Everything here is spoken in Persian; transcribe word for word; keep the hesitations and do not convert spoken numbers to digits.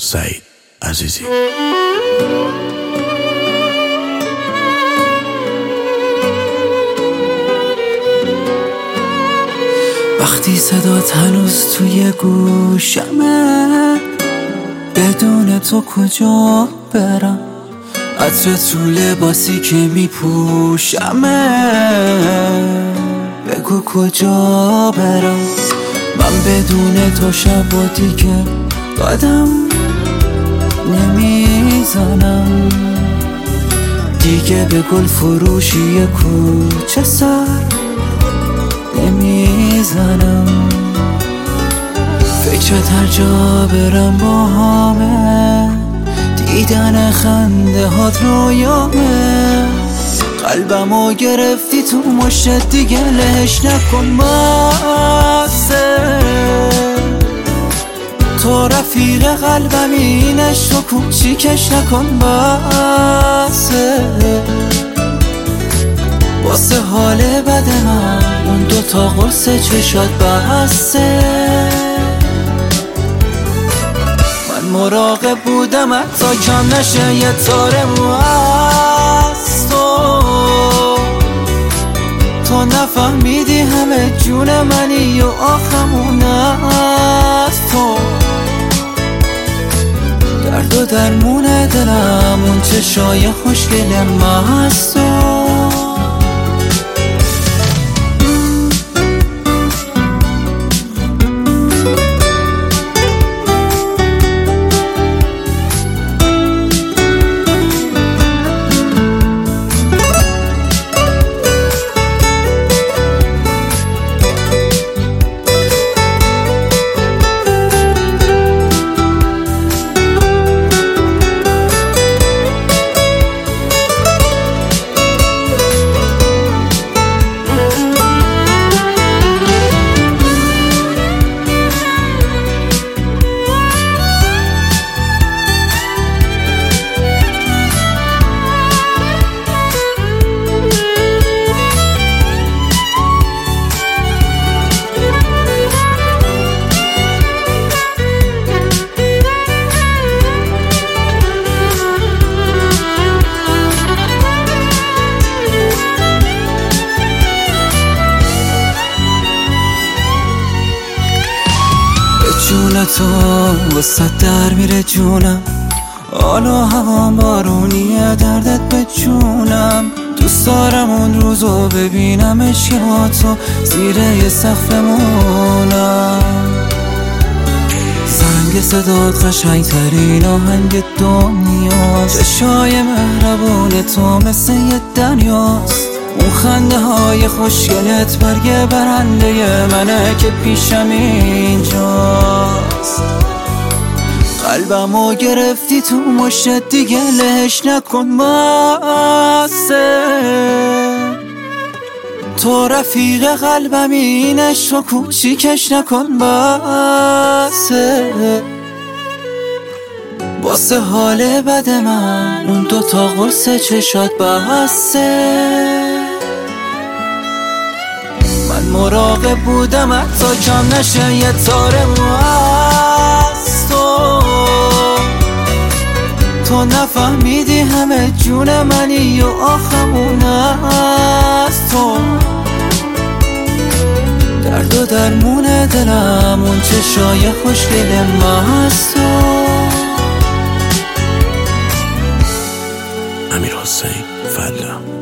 سعید عزیزی. وقتی صدات هنوز توی گوشمه، بدون تو کجا برم؟ عطر تو لباسی که میپوشمه، بگو کجا برم؟ من بدون تو شب و دیگه قدم نمیزنم، دیگه به گل فروشی کوچه سر نمیزنم. فکرت هر جا برم با همه، دیدن خنده هات رویامه. قلبمو گرفتی تو مشت، دیگه لهش نکن بسه. تو رفیق قلبمی، اینش تو کوچیکش نکن بسه. واسه حال بد من اون دوتا قرص چشات بسته. من مراقب بودم حتی کم نشه یه تار مو از تو. تو نفهمیدی همه جون منی و آخمون از تو. درد و درمون دلم اون چشای خوشگل مست تو. جون تو وسط در میره جونم، حالا هوام بارونیه دردت به جونم. دوست دارم اون روزو ببینمش که با تو زیر یه سقفمونم. زنگ صدات قشنگ ترین آهنگ دنیاست، چشای مهربون تو مثل یه دریاست. اون خنده های خوشگلت برگ برنده منه که پیشم اینجاست. قلبمو گرفتی تو مشت، دیگه لهش نکن بسه. تو رفیق قلبمی، اینش تو کوچیکش نکن بسه. واسه حال بد من اون دوتا قرص چشات بسته. من مراقب بودم حتی کم نشه یه تار مو از تو. تو نفهمیدی همه جون منی و آخمون از تو. درد و درمون دلم اون چشای خوشگل مست تو. امیر حسین فلا.